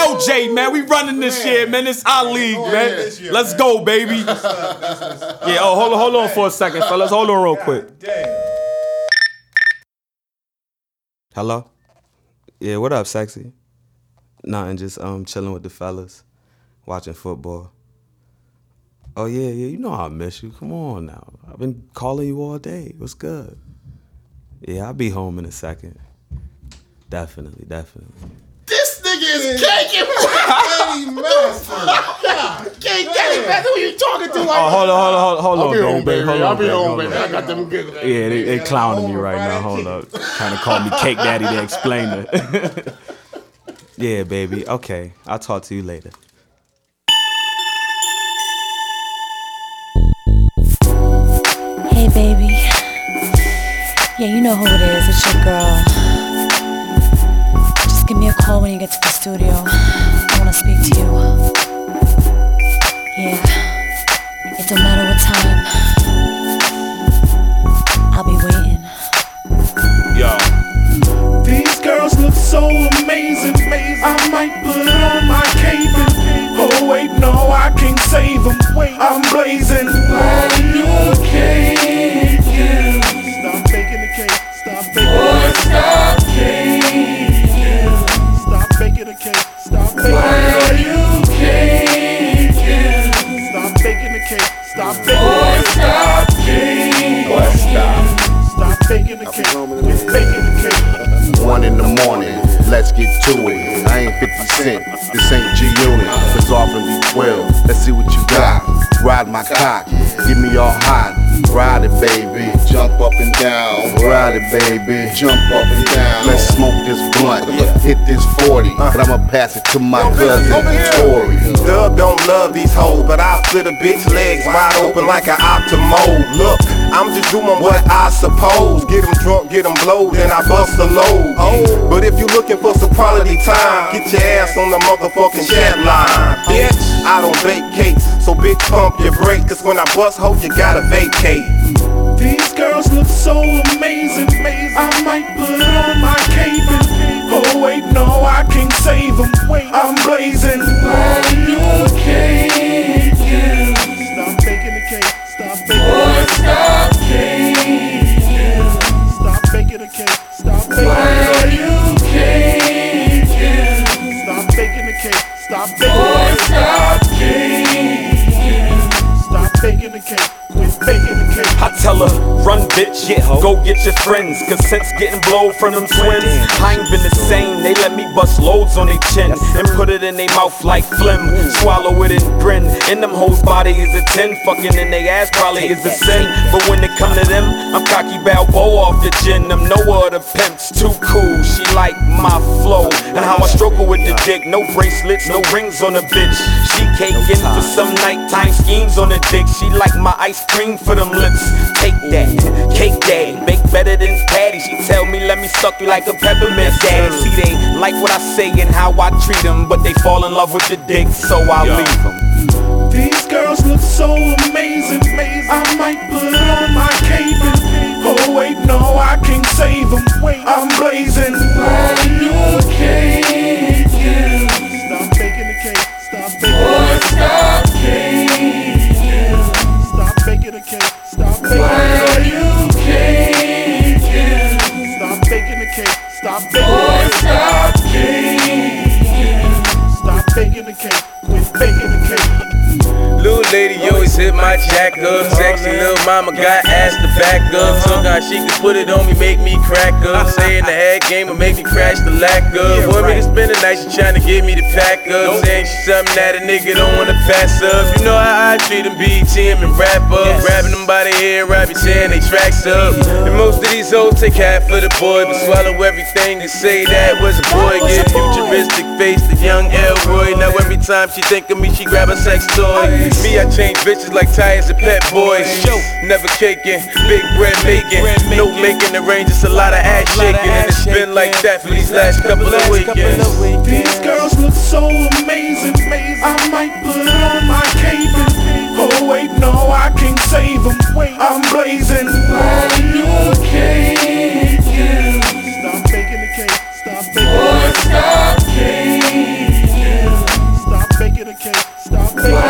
OJ, man. We running this shit, man. It's our league, man. Let's go, baby. Yeah, hold on for a second, fellas. Hold on real quick. Hello? Yeah, what up, sexy? Nothing, just chilling with the fellas, watching football. Oh yeah, you know I miss you. Come on now. I've been calling you all day. What's good? Yeah, I'll be home in a second. Definitely. This nigga is caking. Hey, man. Cake, who you talking to? Oh, hold on, baby. I'll be home, baby. I got them giggles. Yeah, they clowning me right now. Hold up. Trying to call me Cake Daddy to explain it. Yeah, baby. Okay, I'll talk to you later. Hey, baby. Yeah, you know who it is. It's your girl. Just give me a call when you get to the studio. I wanna speak to you. Yeah, it don't matter what time. I'll be waiting. Yo. These girls look so amazing. I might put on my cape and oh wait, no, I can't save them. I'm blazing. Okay, yeah. Stop baking the cake. Stop baking the cake. Stop caking. Stop baking the cake. Stop baking the cake. Stop baking the cake. Stop baking the cake. Stop caking. Stop baking the cake. Quit baking the cake. 1 in the morning, let's get to it. I ain't 50 Cent, this ain't G-Unit. It's off in B12, let's see what you got. Ride my cock, get me all hot. Ride it, baby, jump up and down. Ride it, baby, jump up and down. Let's smoke this blunt, hit this 40, but I'ma pass it to my cousin Tori. Dub don't love these hoes, but I split a bitch legs wide open like an Optimo. Look, I'm just doing what I suppose. Get them drunk, get them blowed, then I bust a load. But if you looking for some quality time, get your ass on the motherfucking chat line. Bitch, I don't bake cakes, so bitch pump your brake, cause when I bust hoe, you gotta vacate. These girls look so amazing. I might put on my cape and oh wait, no, I can't save them. I'm blazing. Okay, yeah. Stop baking the cake. Stop baking the cake. Stop caking. Stop baking the cake. Stop baking the cake. Stop baking the cake. Stop baking the cake. Stop caking. Stop baking the cake. Quit baking the cake. I tell her, run bitch, go get your friends. Cause since getting blowed from them twins, I ain't been the same. They let me bust loads on their chin and put it in their mouth like phlegm. Swallow it and grin. In them hoes' body is a 10. Fucking in their ass probably is a sin. But when it come to them, I'm cocky Balboa off the gin. Them no other pimps, too cool. She like my flow and how I stroke her with the dick. No bracelets, no rings on the bitch. She caking for some nighttime schemes on the dick. She like my ice cream for them lips. Take that, cake daddy, bake better than Patty. She tell me let me suck you like a peppermint daddy. See they like what I say and how I treat them, but they fall in love with the dick, so I leave them. These girls look so amazing. I might put on my cape and oh wait, no, I can't save them. I'm blazing. Okay, yeah. Stop baking the cake. Stop baking the cake. Stop caking. Stop baking the cake. Stop baking the cake. Stop baking the cake. Stop baking the cake. Stop caking. Stop baking the cake. Quit baking the cake. Little lady always hit my jack up. Sexy little mama got ass to back up. Told her she could put it on me, make me crack up. Saying the head game will make me crash the lack up. Want me to spend the night, she tryna get me to pack up. Saying she something that a nigga don't wanna pass up. You know how I treat them, BT him and rap up. Grabbing them by the hair, rabbit saying they tracks up. And most of these hoes take half for the boy, but swallow everything and say that was a boy. Give futuristic face to young Elroy. Now every time she think of me, she grab a sex toy. Me, I change bitches like tires and pet boys. Never caking, big bread making. No making the range, it's a lot of ass shaking. And it's been like that for these last couple of weekends. These girls look so amazing. I might put on my cape and oh wait, no, I can't save them. I'm blazing. Okay, yeah. Stop baking the cake. Stop baking the cake. Stop caking. Stop faking